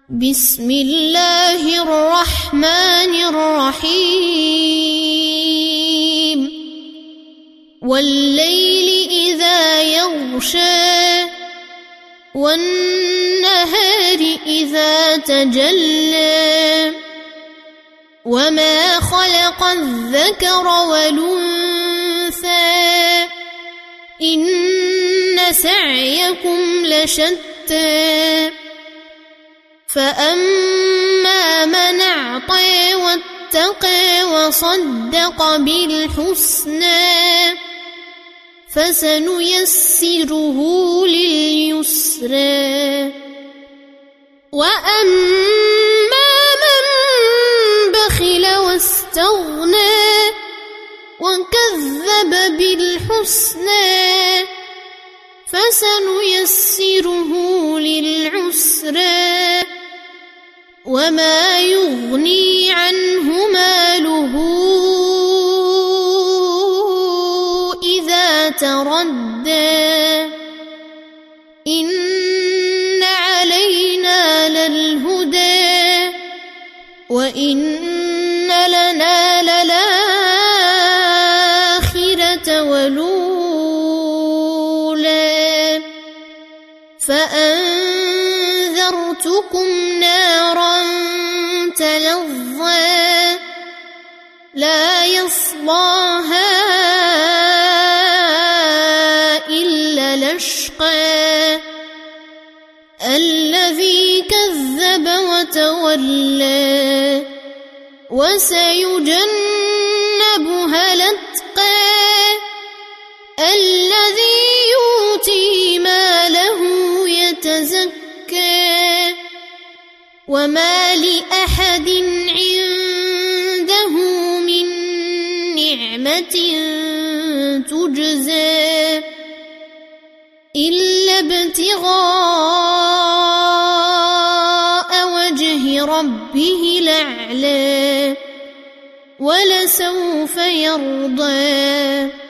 بسم الله الرحمن الرحيم والليل إذا يغشى والنهار إذا تجلى وما خلق الذكر والأنثى إن سعيكم لشتى فأما من أعطى واتقى وصدق بالحسنى فسنيسره لليسرى وأما من بخل واستغنى وكذب بالحسنى فسنيسره للعسرى وما يغني عنه ماله إذا تردى إن علينا للهدى وإن لنا للآخرة والأولى فأنذرتكم نارا تلظى لا يصلاها إلا الأشقى الذي كذب وتولى وسيجنبها الأتقى الذي يؤتي ماله يتزكى وما لأحد عنده من نعمة تجزى إلا ابتغاء وجه ربه الأعلى ولسوف يرضى